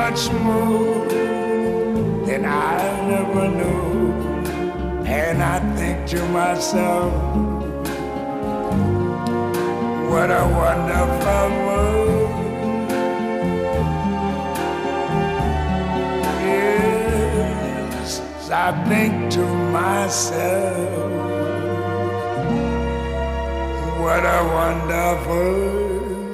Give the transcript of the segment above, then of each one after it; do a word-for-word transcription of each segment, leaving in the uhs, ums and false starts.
much more than I never knew. And I think to myself, what a wonderful world. Yes, I think to myself, what a wonderful world.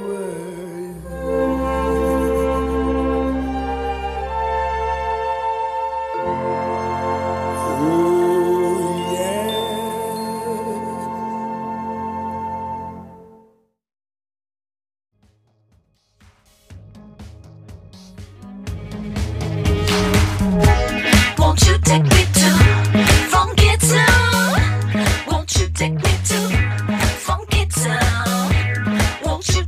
Won't you take me to Funky Town? Won't you take me to Funky Town? Won't you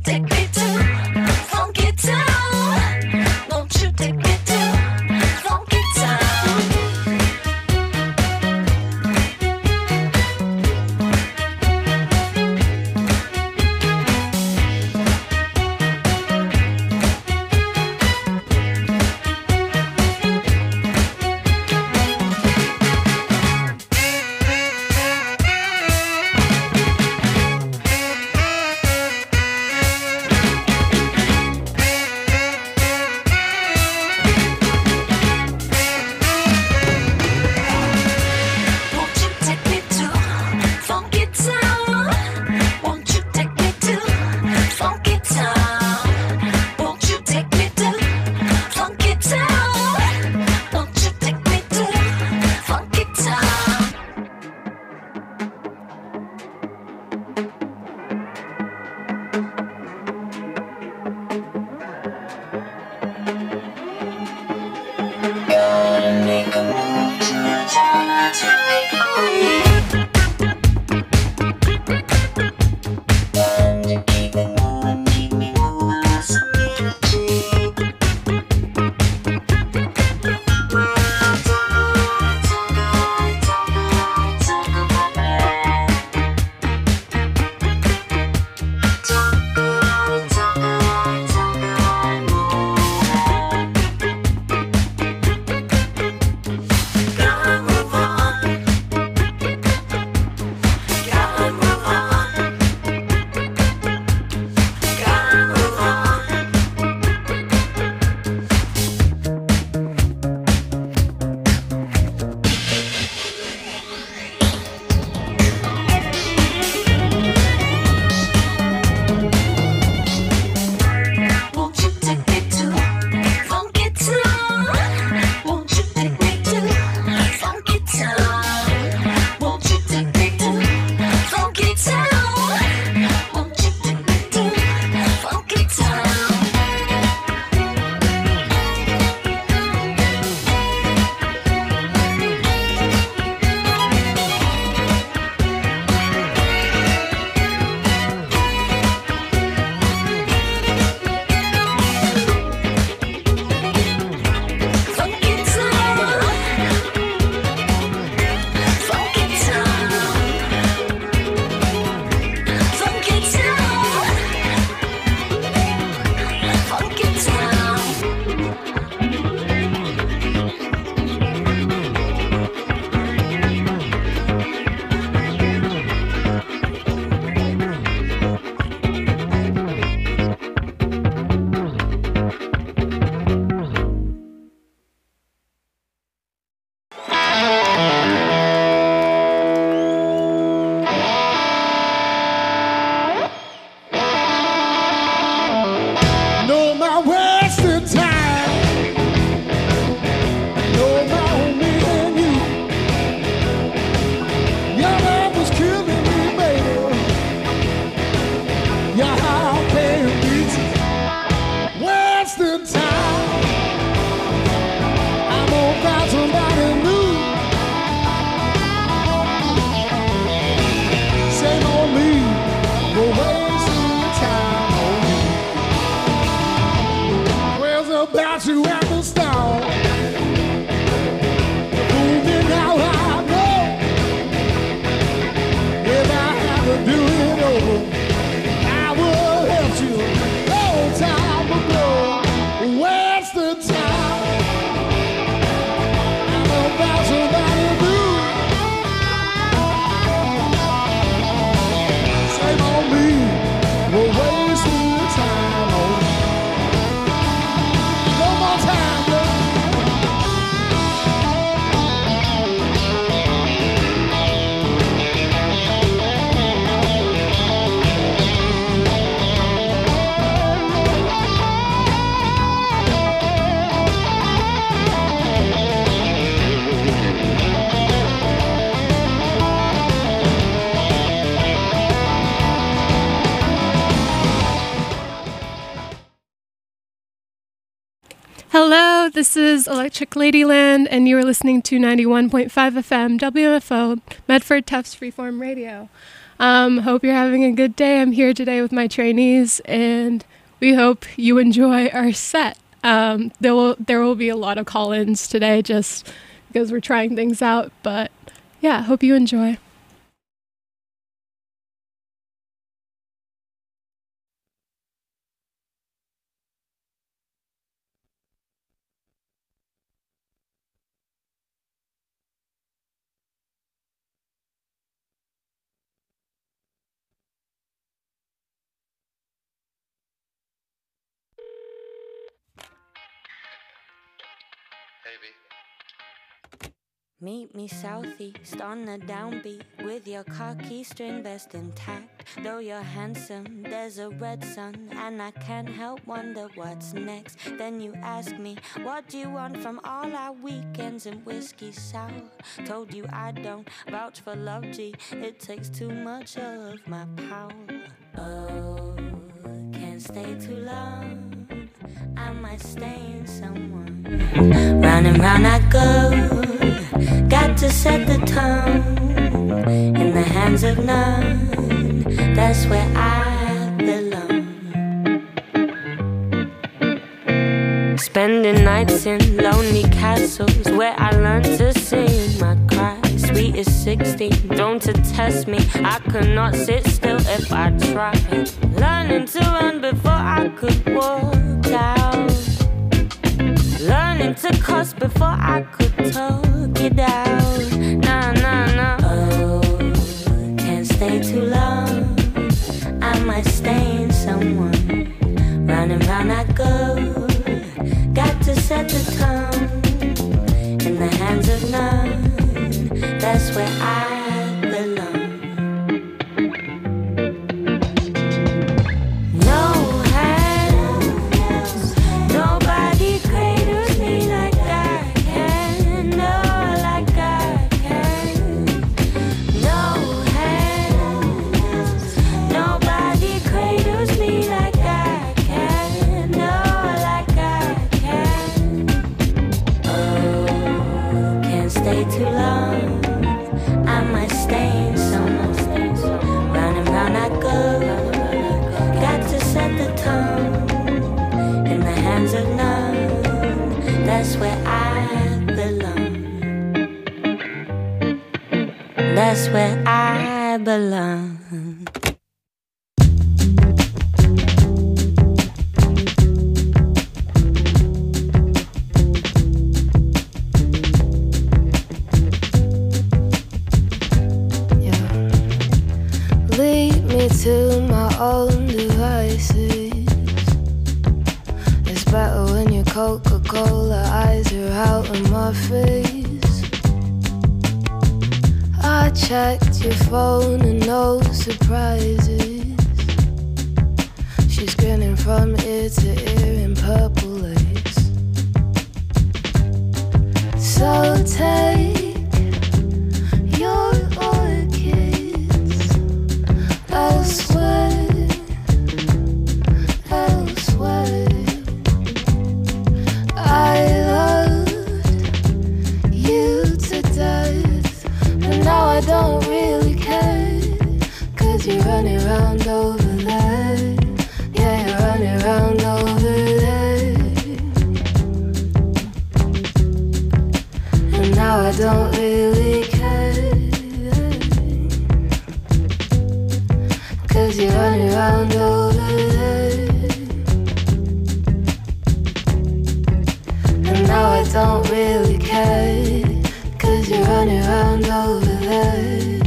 Hello, this is Electric Ladyland, and you are listening to ninety-one point five F M W F O, Medford Tufts Freeform Radio. Um, hope you're having a good day. I'm here today with my trainees, and we hope you enjoy our set. Um, there will there will be a lot of call-ins today, just because we're trying things out. But yeah, hope you enjoy. Meet me southeast on the downbeat with your khaki string vest intact. Though you're handsome, there's a red sun, and I can't help wonder what's next. Then you ask me, what do you want from all our weekends and whiskey sour? Told you I don't vouch for love, G, it takes too much of my power. Oh, can't stay too long, I might stain someone. Round and round I go, got to set the tone. In the hands of none, that's where I belong. Spending nights in lonely castles where I learned to sing my cry. Sweet as sixteen, don't to test me, I could not sit still if I tried. Learning to run before I could walk out. Learning to cuss before I could talk it out. Nah, nah, nah. Oh, can't stay too long, I might stain someone. Round and round I go, got to set the tone. In the hands of none, that's where I belong. Too long, I might stain someone. Round and round I go, got to set the tone. In the hands of none, that's where I belong. That's where I belong. To my own devices. It's better when your Coca-Cola eyes are out of my face. I checked your phone and no surprises. She's grinning from ear to ear in purple lace. So take your elsewhere, elsewhere. I loved you to death, but now I don't really care. Cause you're running around over there. Yeah, you're running around over there. And now I don't really care. Cause you're running around over there. And now I don't really care. Cause you're running around over there.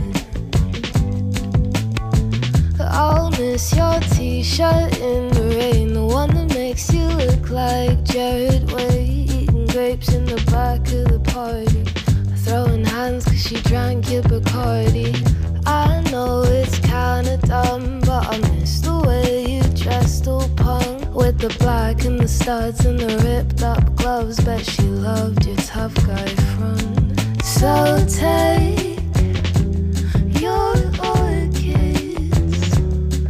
I'll miss your t-shirt in the rain, the one that makes you look like Jared Way, eating grapes in the back of the party, throwing hands cause she drank your Bacardi. I know it's kinda dumb, but I miss the way you dressed all punk, with the black and the studs and the ripped up gloves. Bet she loved your tough guy front. So take your orchids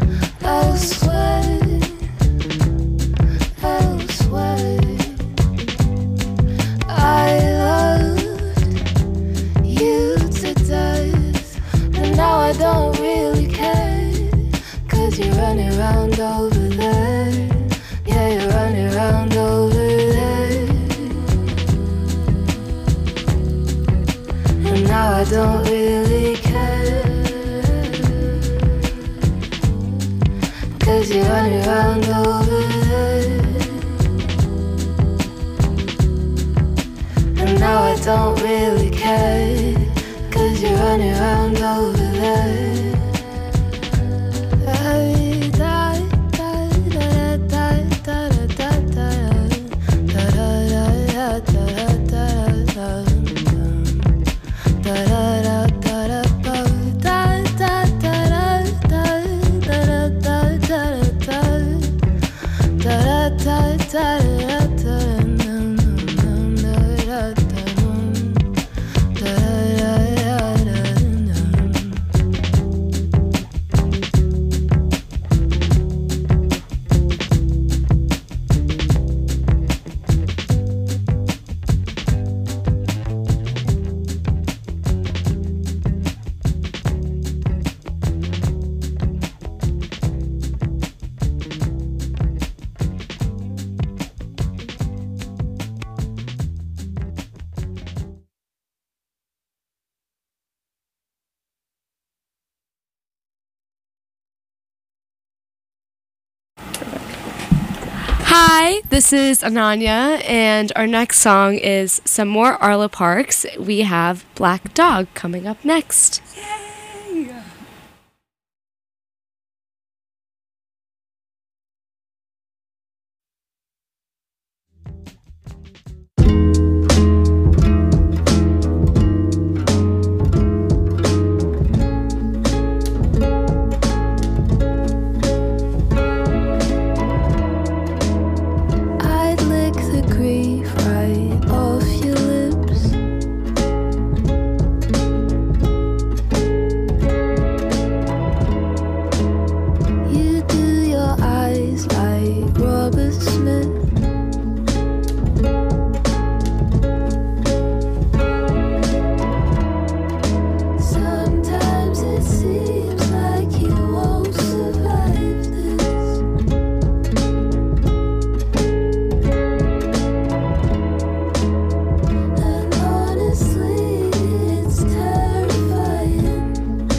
elsewhere, elsewhere. around over there. Yeah, you're running around over there. And now I don't really care, 'cause you're running around over there. And now I don't really care, 'cause you're running around over there. Hi, this is Ananya, and our next song is some more Arlo Parks. We have Black Dog coming up next. Yay! I'd lick the grief right off your lips. You do your eyes like Robert Smith. Sometimes it seems like you won't survive this. And honestly, it's terrifying.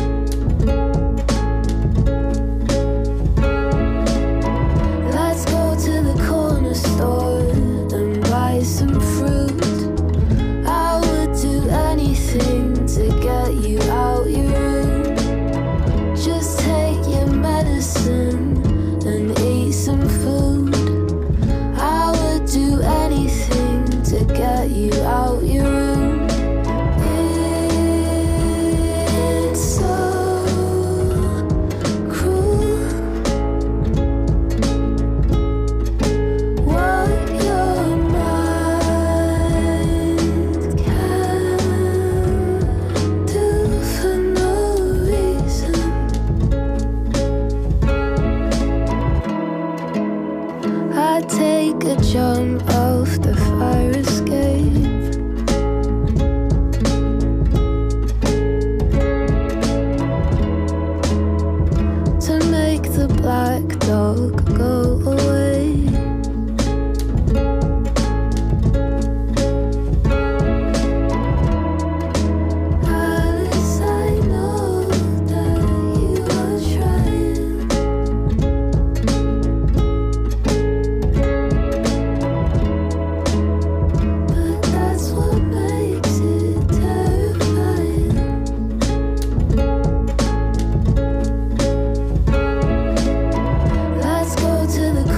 Let's go to the corner store and buy some fruit. I would do anything to get you out your room. Just take your medicine and eat some food. I would do anything to get you out your room. It's so cruel what your mind can do for no reason. I take a jump off the fire escape. To make the black dog go away. Alice, I know that you are trying. But that's what makes it terrifying. Let's go to the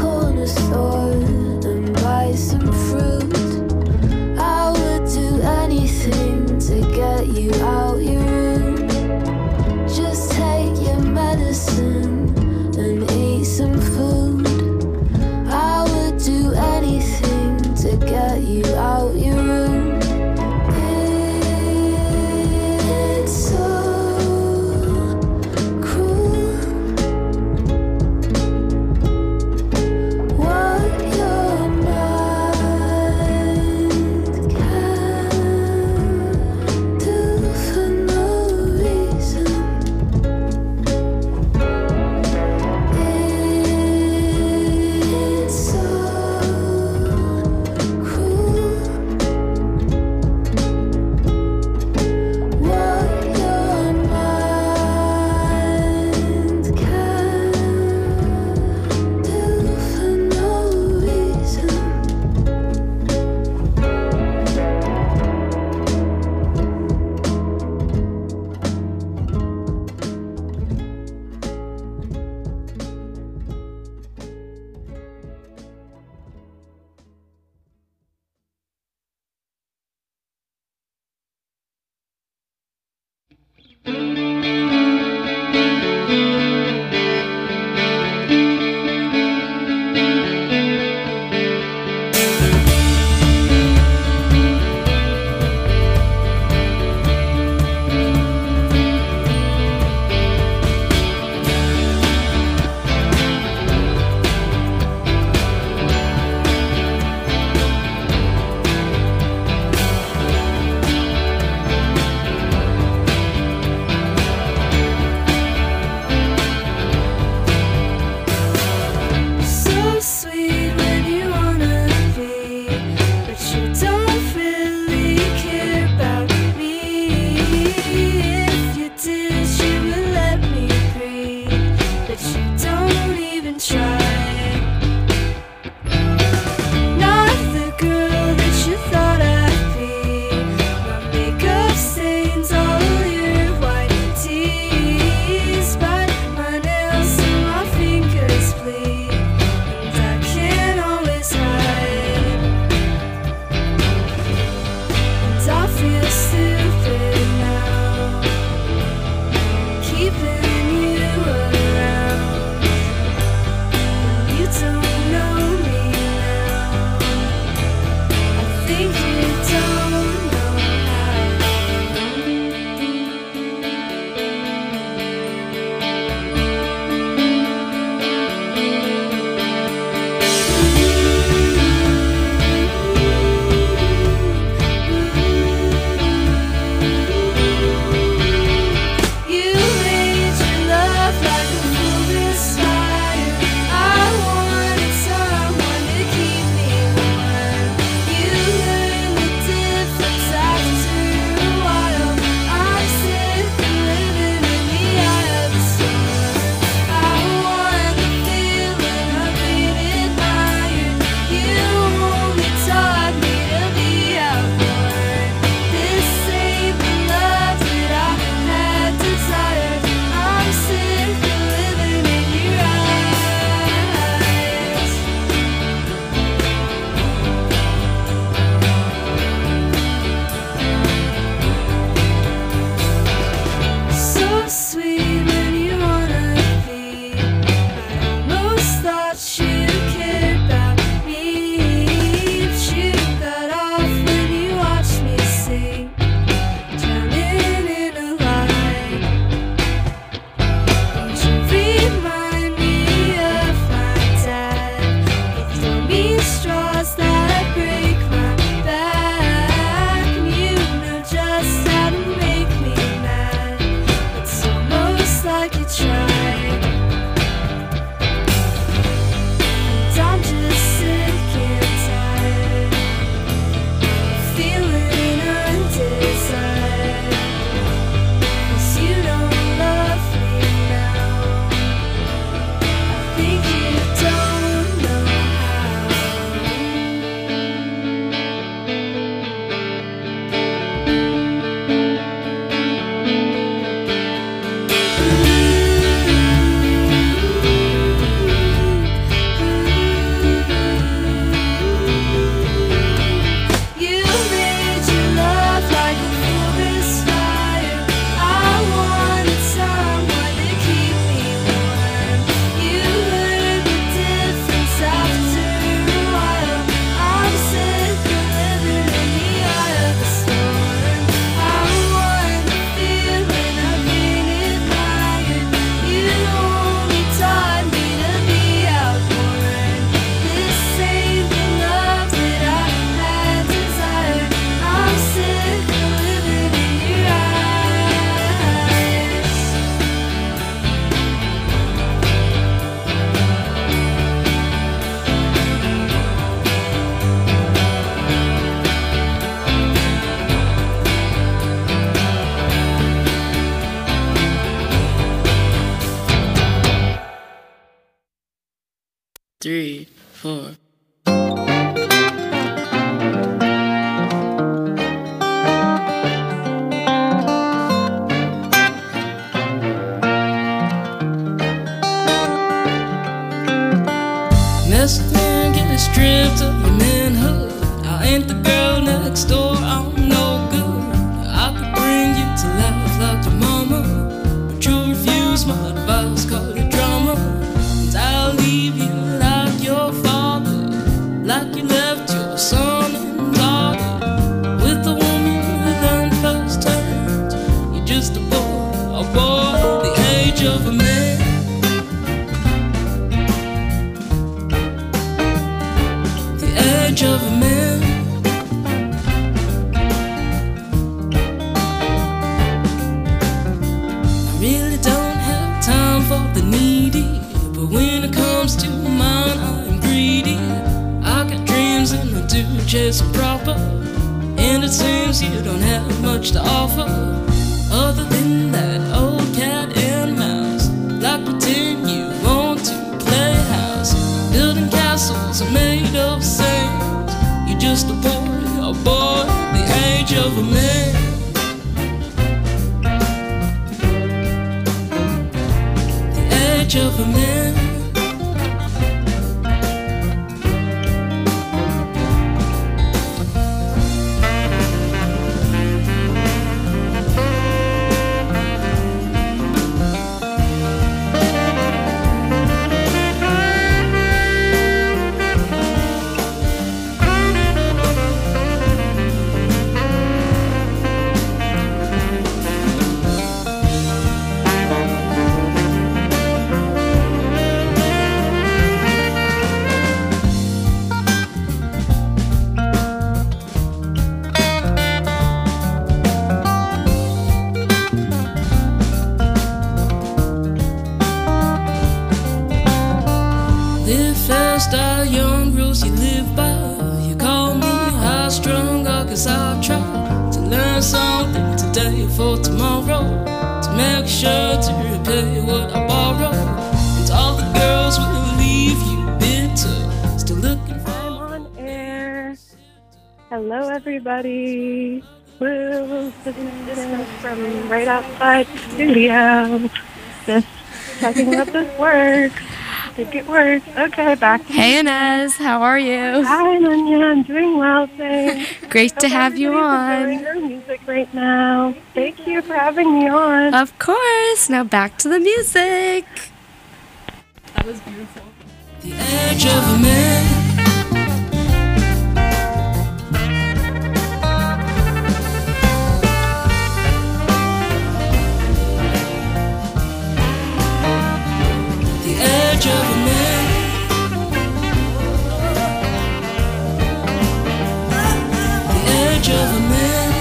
three, four. Mess with me, get stripped of your manhood. I ain't the girl next door, I'm no good. I could bring you to life like your mama. edge of a man. I really don't have time for the needy, but when it comes to mine, I'm greedy. I got dreams and I do just proper, and it seems you don't have much to offer other than that old cat and mouse. Like pretend you want to play house, building castles are made of sand. You're just a boy, a boy, the age of a man. The age of a man. Live fast, die young, rules you live by. You call me high strung, I guess I'll try to learn something today for tomorrow, to make sure to repay what I borrow. And all the girls will leave you bitter, still looking for. I'm on air. Hello, everybody. Woo! This is from right outside the studio. Just checking out this work. I think it works. Okay, back to Hey Inez, how are you? Hi, Nanya. I'm doing well, thanks. Great to Hope have you everybody's on. enjoying our music right now. Thank you for having me on. Of course. Now back to the music. That was beautiful. The edge of a man. The edge of a man. The edge of a man.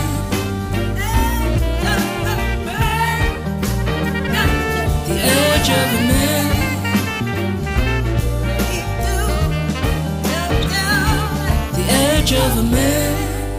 The edge of a man. The edge of a man.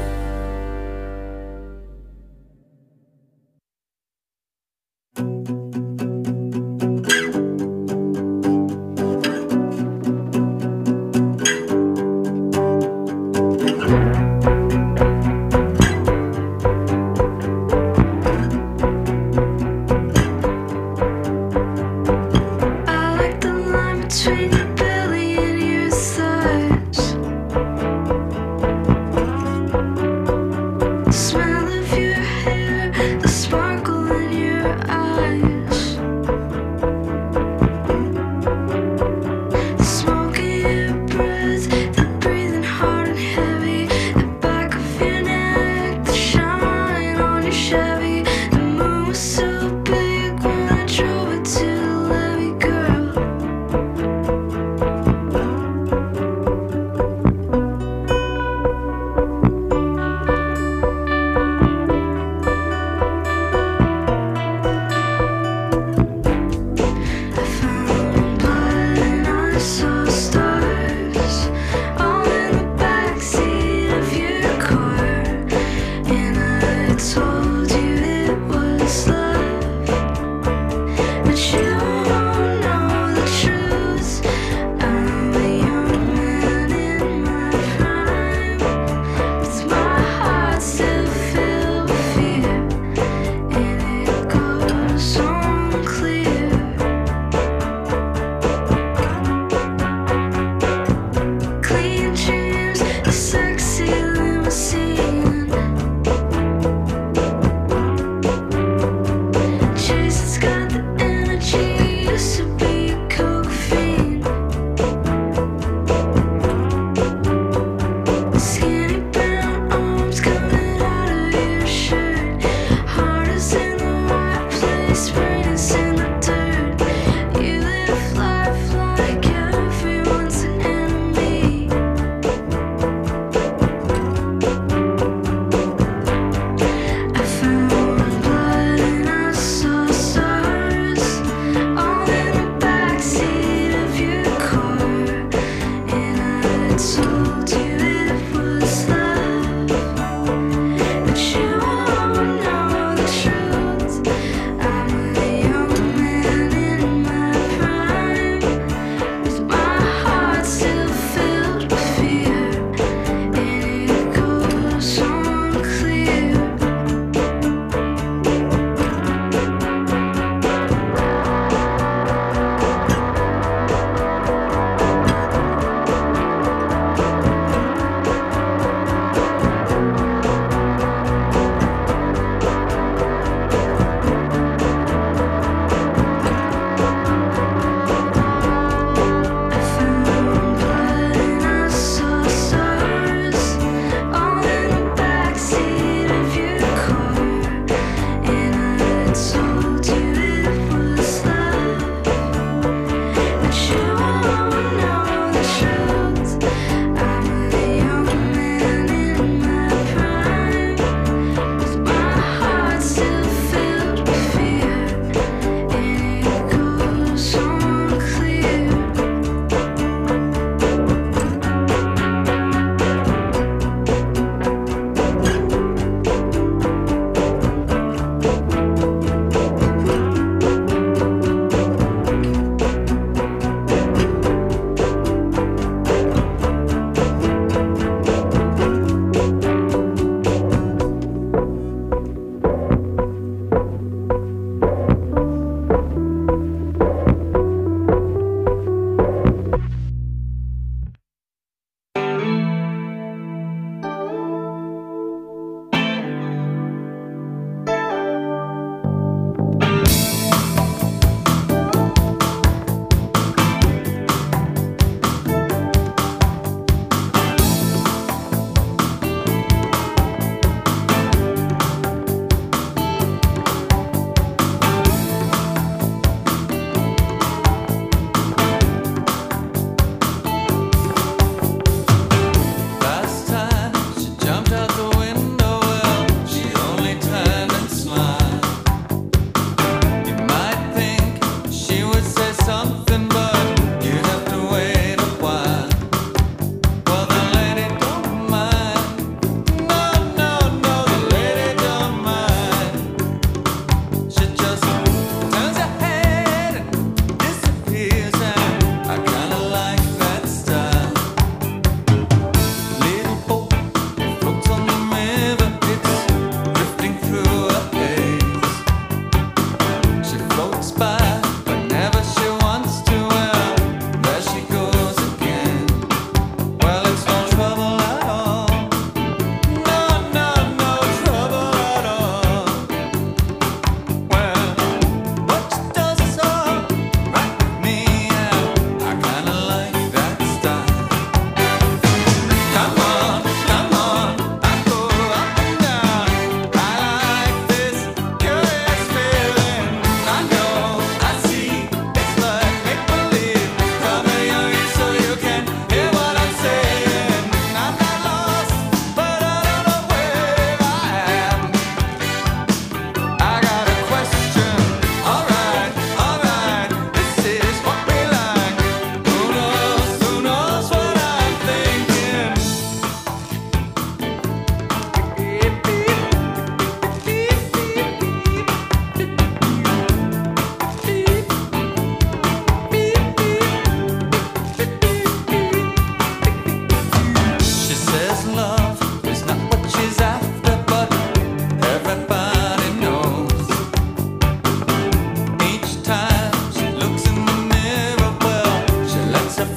I like the line between your belly and your thighs. The smell of your hair, the sparkle in your eyes. The smoke in your breath, the breathing hard and heavy. The back of your neck, the shine on your Chevy. The moon was so big when I drove it to the levee, girl.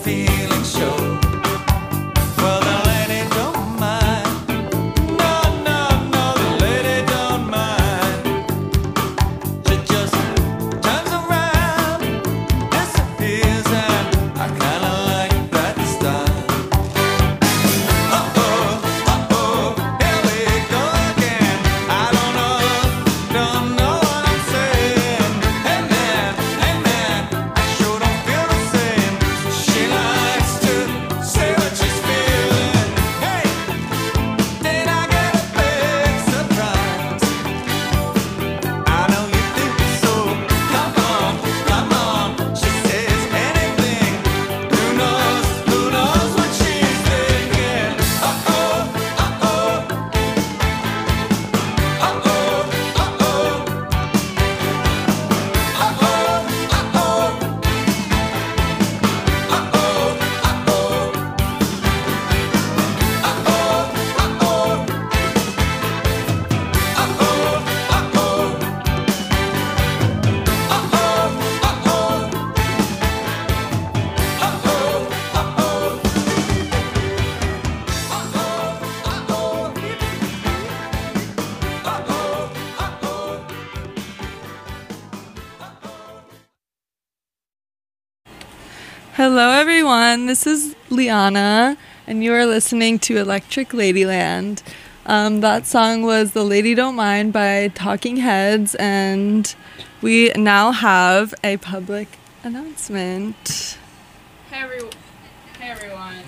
feeling show. Well, the lady don't mind. No, no, no, the lady don't mind. She just turns around, disappears, and I kinda like that style. Uh-oh, uh-oh, here we go again. I don't know, don't know what I'm saying. Hey man, hey man, I sure don't feel the same. She likes to say what she's feeling. Hey, did I get a big surprise? I know you think so. Come on, come on. She says anything. Who knows, who knows what she's thinking? Uh-oh, uh-oh. Uh-oh, uh-oh. Uh-oh, uh-oh. Hello, everyone. This is Liana, and you are listening to Electric Ladyland. Um, that song was The Lady Don't Mind by Talking Heads, and we now have a public announcement. Hey, every- hey everyone.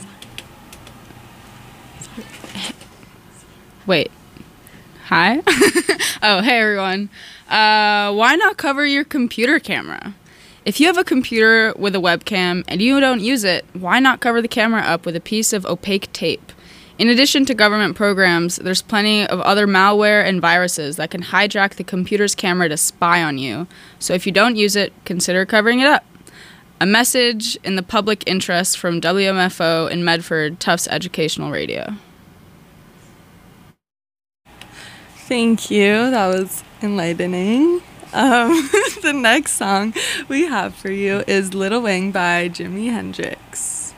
Wait. Hi? Oh, hey everyone. Uh, why not cover your computer camera? If you have a computer with a webcam and you don't use it, why not cover the camera up with a piece of opaque tape? In addition to government programs, there's plenty of other malware and viruses that can hijack the computer's camera to spy on you. So if you don't use it, consider covering it up. A message in the public interest from W M F O in Medford, Tufts Educational Radio. Thank you. That was enlightening. Um, the next song we have for you is Little Wing by Jimi Hendrix.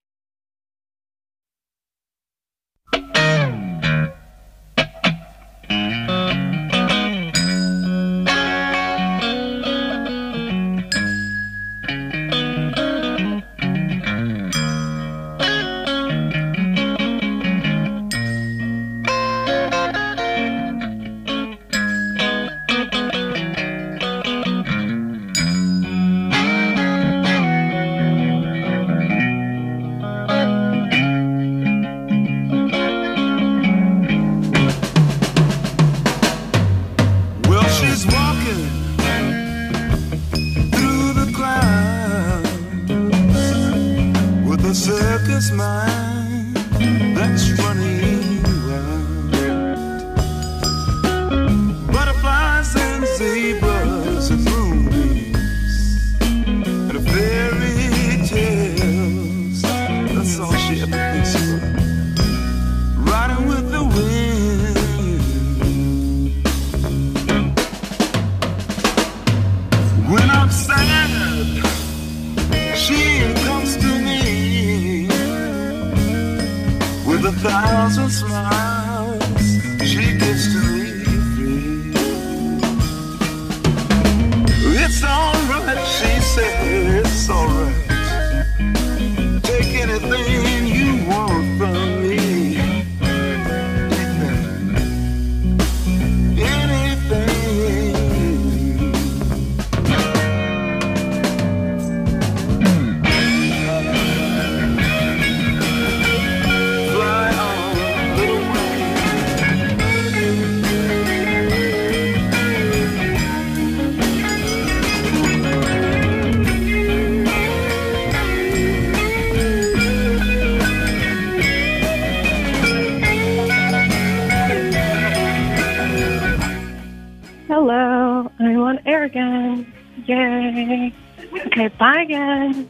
Well, she's walking through the crowd with a circus mind that's running wild. Butterflies and zebras and moonbeams and fairy tales. That's all she ever thinks about. Riding with the wind. When I'm sad, she comes to me with a thousand smiles. She gives to me free. It's alright, she said, it's alright. Take anything you want from me. Hello, I'm on air again. Yay. Okay, bye again.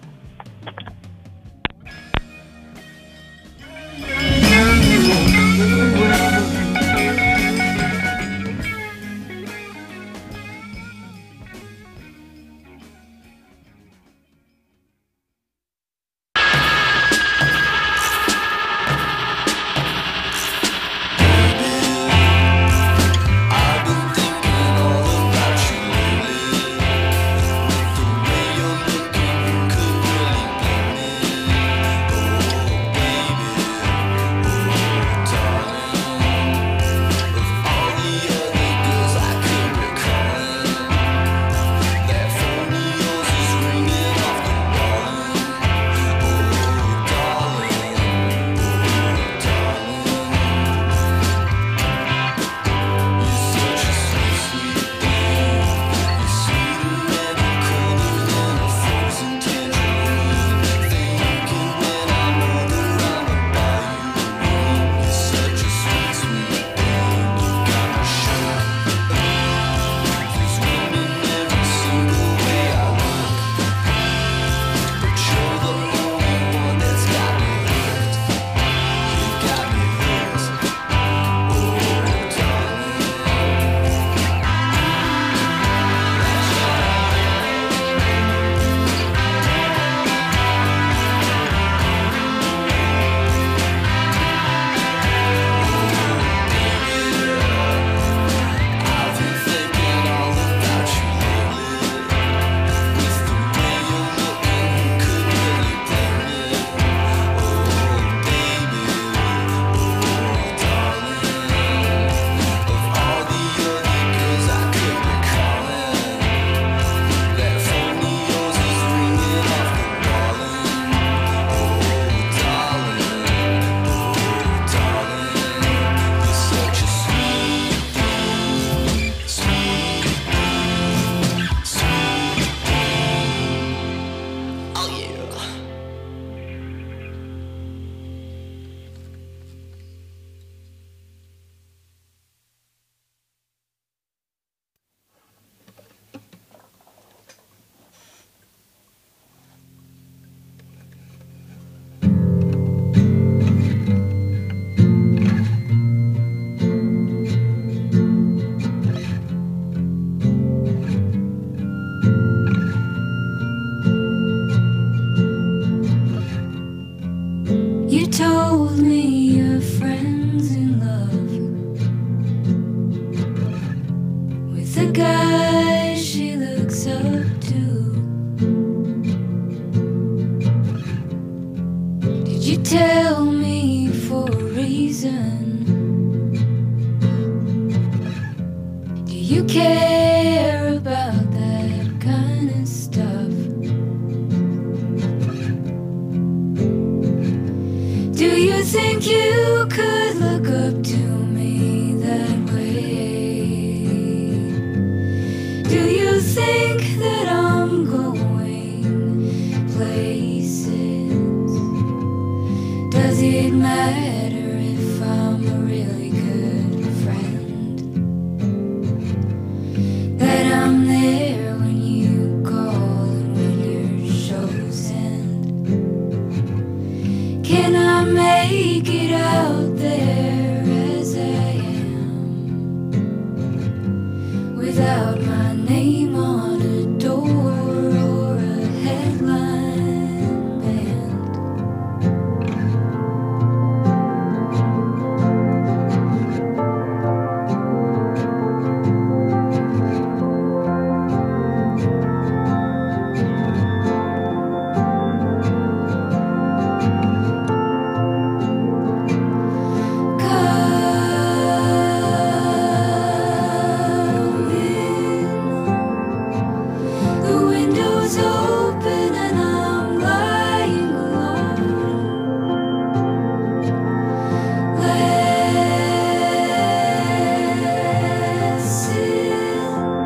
You told me your friend's in love with a guy she looks up to. Did you tell me for a reason? Do you care about that kind of stuff? Do you think you could look up to me that way? Do you think that I'm going places? Does it matter if I'm a really good friend? That I'm there when you call and when your shows end? Can I make it out there as I am without my name on a door or a headline band? The window's open and I'm lying alone. Listen,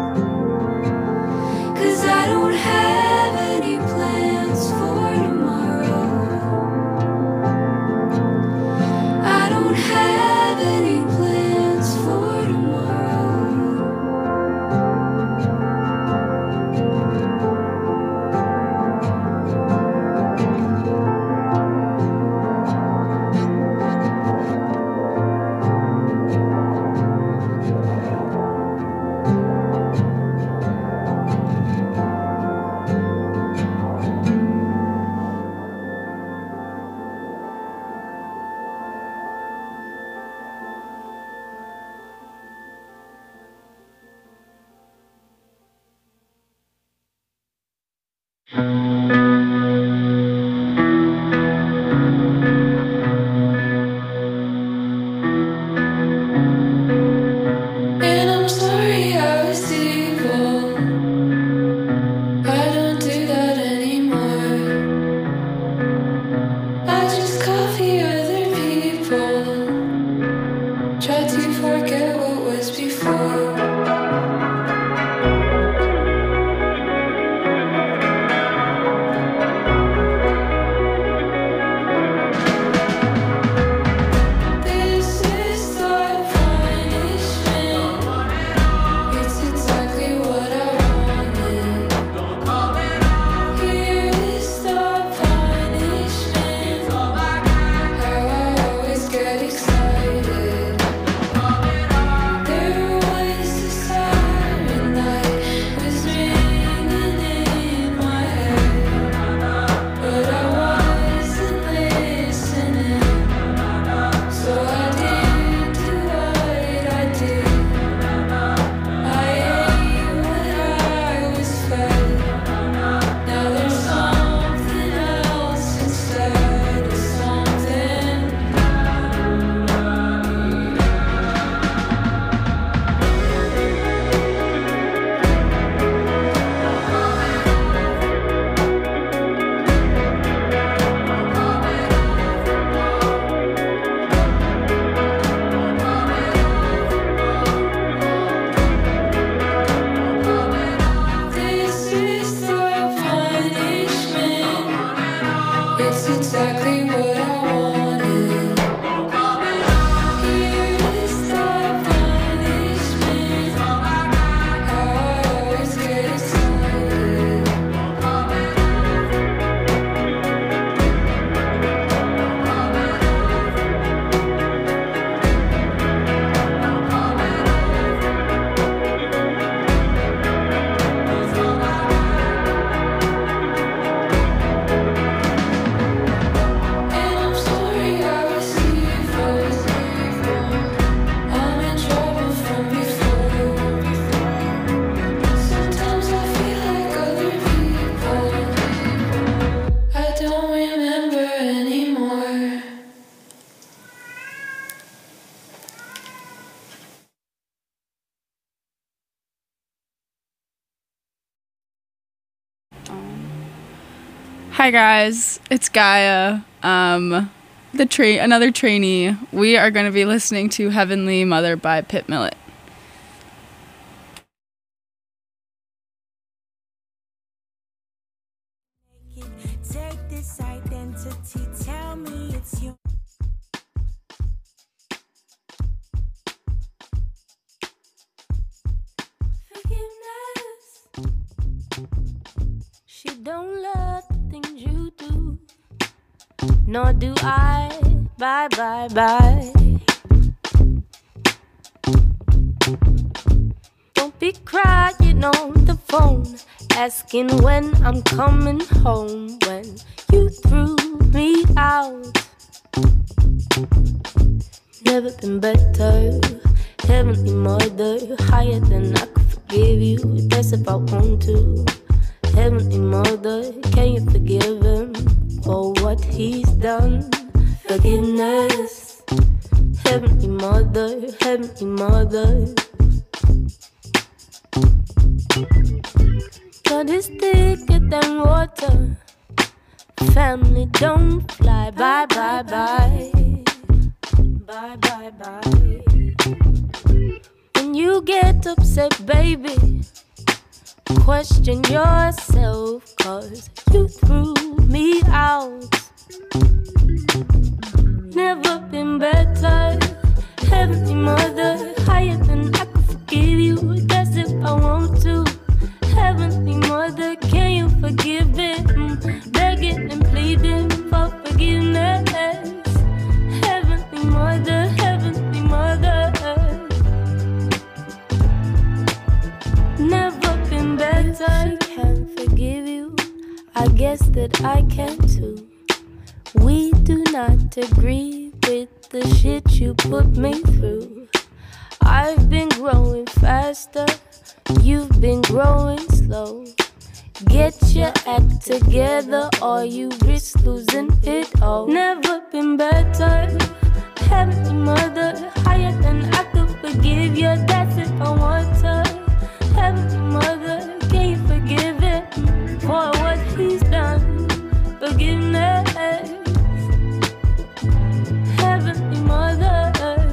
'cause I don't have any plans for tomorrow. I don't have any plans for tomorrow. And I'm sorry I was evil. I don't do that anymore. I just copy other people. Try to forget what was before. This is the punishment. It's exactly what I wanted. Here is the punishment. How I always get excited. There was a siren that was ringing in my head, but I wasn't listening. So I did do what I did. I ate what I was fed. Now there's something else instead of something. This is the punishment. It's exactly what I wanted. Here is the punishment. How I always get excited. And I'm sorry Hi guys, it's Gaia, um, the tra- another trainee. We are going to be listening to Heavenly Mother by Pit Millet. Take this identity, tell me it's you. She don't love the things you do, nor do I. Bye, bye, bye. Don't be crying on the phone, asking when I'm coming home, when you threw me out. Never been better, heavenly mother, higher than I could forgive you. That's if I want to. Heavenly mother, can you forgive him for what he's done? Forgiveness. Heavenly mother, heavenly mother. God is thicker than water. Family don't fly. Bye, bye, bye. Bye, bye, bye. When you get upset, baby, question yourself, cause you threw me out. Never been better. Heavenly mother, higher than I could forgive you. That's if I want to. Heavenly mother, can you forgive him? Begging and pleading for forgiveness. Heavenly mother, heavenly mother. Never been better. She can forgive you, I guess that I can too. We do not agree with the shit you put me through. I've been growing faster, you've been growing slow. Get your act together or you risk losing it all. Never been better. Heavenly mother, higher than I could forgive you. That's if I want her. Heavenly mother, can you forgive him for what he's done? Forgiveness. Heavenly mother,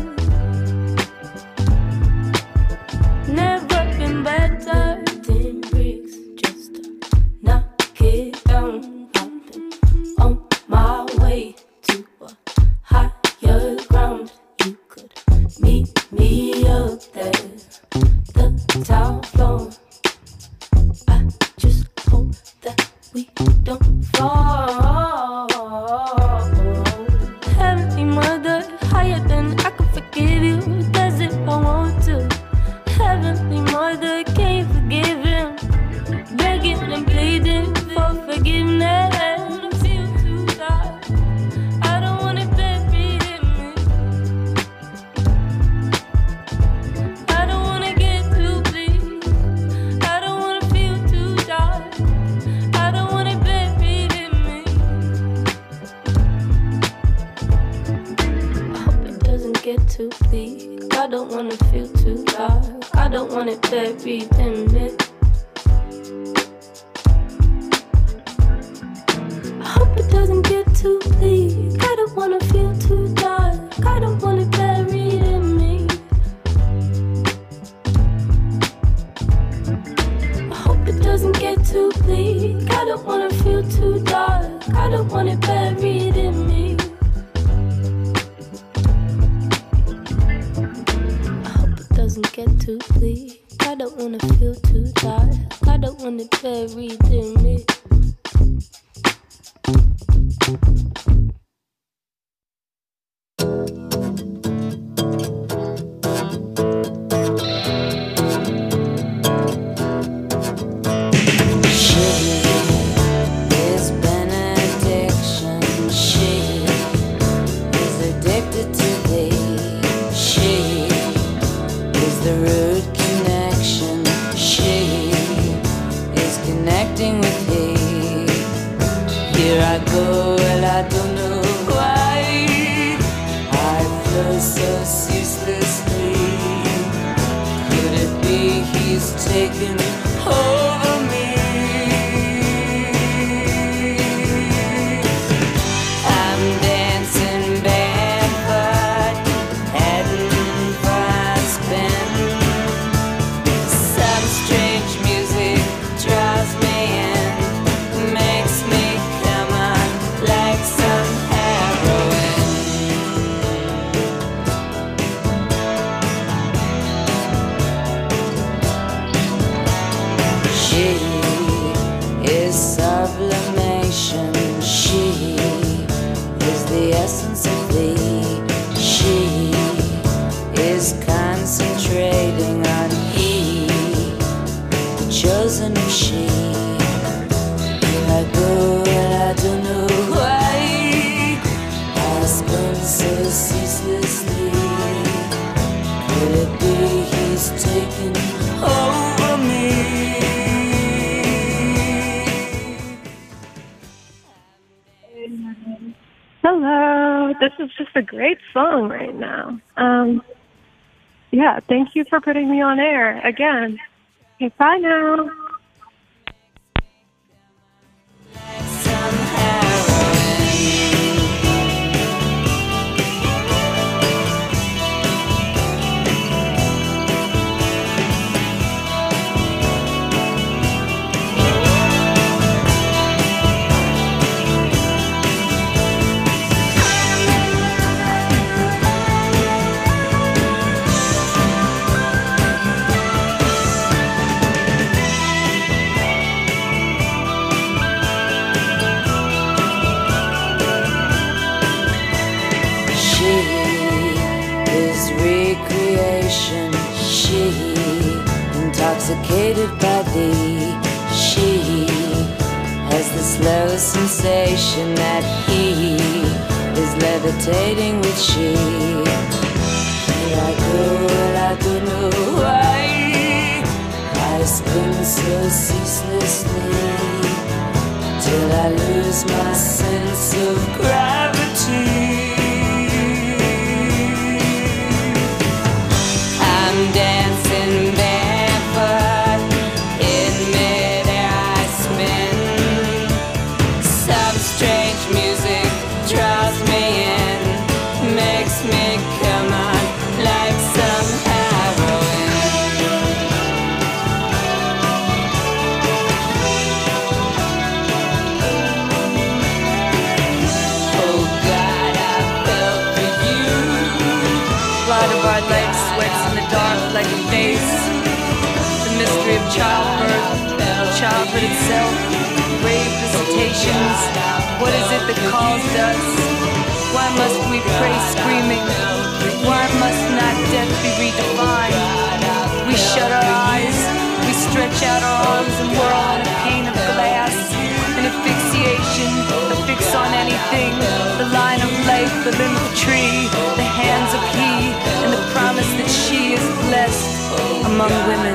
never been better. Ten bricks just to knock it down. I've been on my way to a higher ground. You could meet me up there, the top floor. I just hope that we don't fall. Heavenly mother, higher than I could forgive you. Does if I want to. Heavenly mother, can you forgive him? Begging and pleading for forgiveness. I don't wanna bury in me. I don't wanna get too bleak. I don't wanna feel too dark. I don't wanna bury in me. I hope it doesn't get too bleak. I don't wanna feel too dark. I don't want it buried in me. I hope it doesn't get too bleak. I don't wanna feel too dark. I don't want it buried in me. I hope it doesn't get too bleak. I don't wanna feel too dark. I don't want it buried in me. Doesn't get too bleak. I don't wanna feel too dark. I don't want it buried in me. Taking over me. the essence of thee. She is concentrating on he, the chosen of she. Here I go and I don't know why I spend so ceaselessly. Could it be he's taking over me? Hello, this is just a great song right now. Um, yeah, thank you for putting me on air again. Okay, bye now. Intoxicated by thee, she has the slow sensation that he is levitating with she. Here I go and I don't know why I spin so ceaselessly till I lose my sense of gravity. I'm dancing barefoot in midair, I spin. Some strange music draws me in, makes me come on like some heroin. Oh God, I fell for you. Light of our life sweats in the dark like a face. The mystery of childbirth, childhood itself, grave visitations. What is it that calls us? Why must we pray screaming? Why must not death be redefined? We shut our eyes, we stretch out our arms and whirl on a pane of glass. An asphyxiation, a fix on anything. The line of life, the limb of tree, the hands of he, and the promise that she is blessed among women.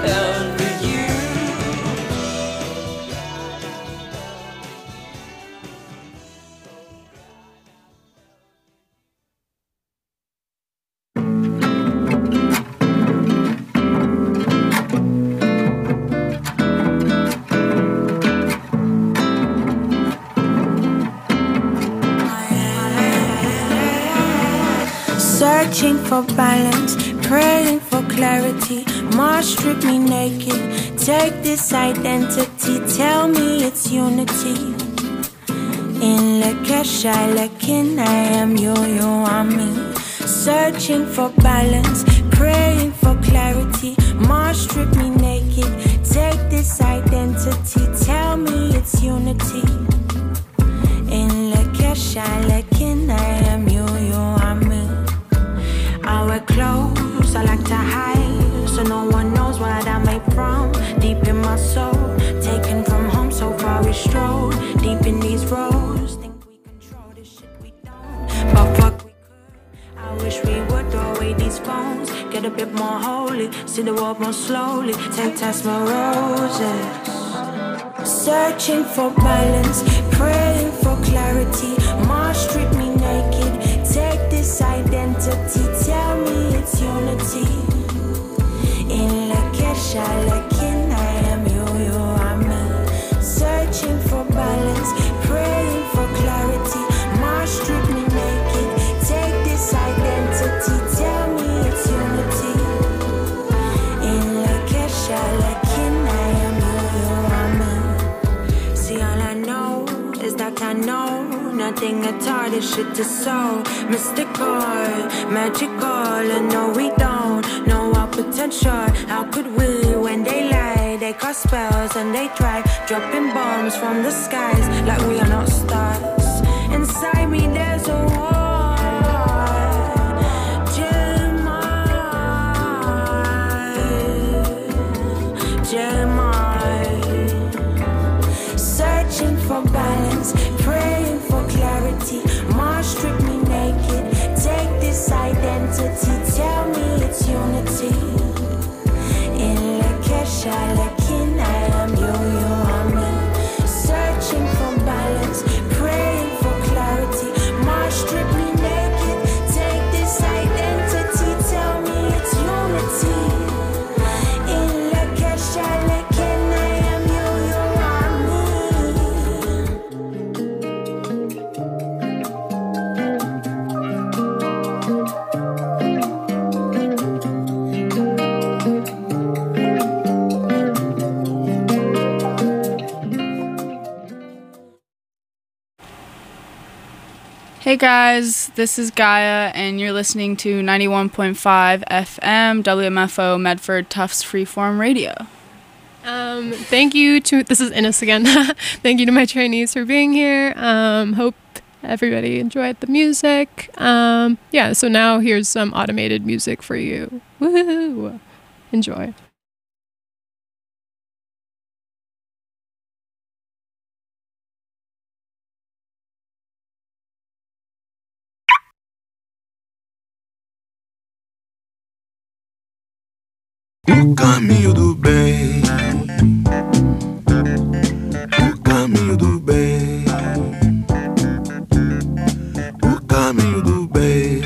Searching for balance, praying for clarity. Mars strip me naked. Take this identity, tell me it's unity. In Lakesha, Lakin, I am you, you are me. Searching for balance, praying for clarity. Mars strip me naked. Take this identity, tell me it's unity. In Lakesha, Lakin, I am you, you are me. I wear clothes I like to hide, so no one knows what I'm made from. Deep in my soul, taken from home, so far we stroll. Deep in these roads, think we control this shit we don't. But fuck we could, I wish we would throw away these phones. Get a bit more holy, see the world more slowly. Take test my roses. Searching for balance, praying for clarity. Mars strip me naked. Take this identity, tell me it's unity. In Lakesha, Lakin, I am you, you are me. Searching for balance, praying for clarity. Mars strip me naked. Take this identity, tell me it's unity. In Lakesha, Lakin, I am you, you are me. See, all I know is that I know nothing at all, this shit is so mystical, magical. And no, we don't know our potential. How could we when they lie? They cast spells and they try dropping bombs from the skies like we are not stars. Inside me there's a guys, this is Gaia, and you're listening to ninety-one point five F M W M F O Medford Tufts Freeform Radio. Um, thank you to, this is Ines again. Thank you to my trainees for being here. Um, hope everybody enjoyed the music. Um, yeah, so now here's some automated music for you. Woohoo! Enjoy. O caminho do bem, o caminho do bem, o caminho do bem.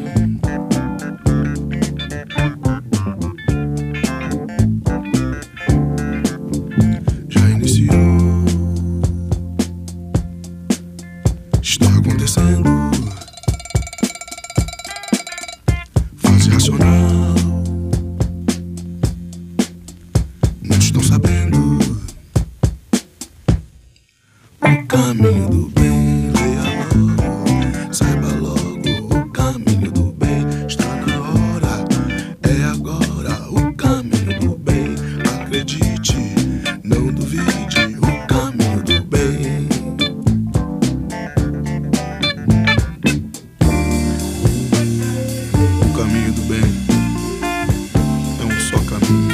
Já iniciou, está acontecendo. Fase racional. Estão sabendo o caminho do bem, leia logo, saiba logo o caminho do bem, está na hora, é agora o caminho do bem, acredite, não duvide, o caminho do bem. O caminho do bem é um só caminho.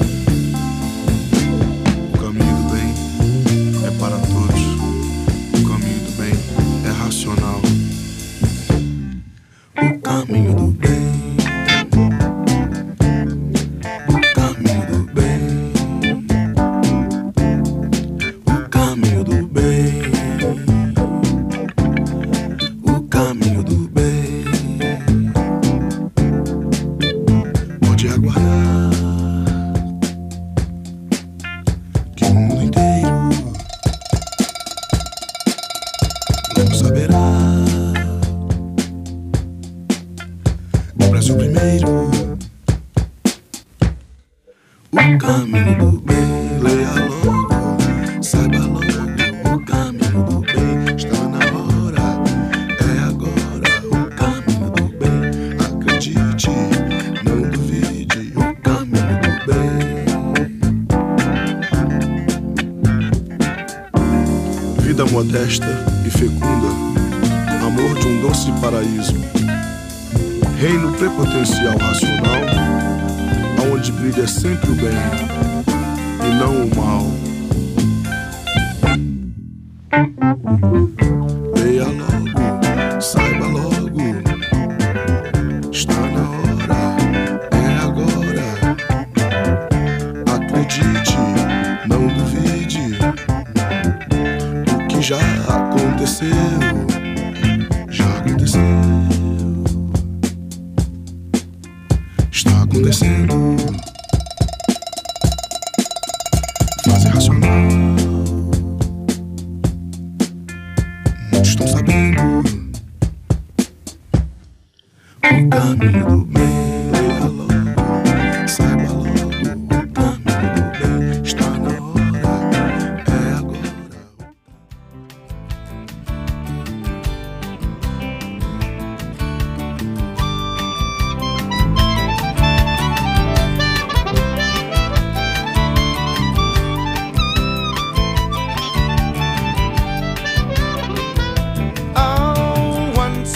Para todos, o caminho do bem é racional. O caminho do bem, o caminho do bem, o caminho do bem, o caminho do bem. Pode aguardar que o mundo inteiro saberá. O Brasil primeiro. O caminho do bem, leia logo, saiba logo. O caminho do bem está na hora, é agora. O caminho do bem, acredite, não duvide. O caminho do bem. Vida modesta e fecunda, amor de um doce paraíso, reino prepotencial racional, aonde brilha sempre o bem e não o mal. Leia logo, saiba logo, está na hora, é agora, acredite, não duvide. O que já aconteceu, já aconteceu, está acontecendo. Fase racional, muitos estão sabendo o caminho do bem.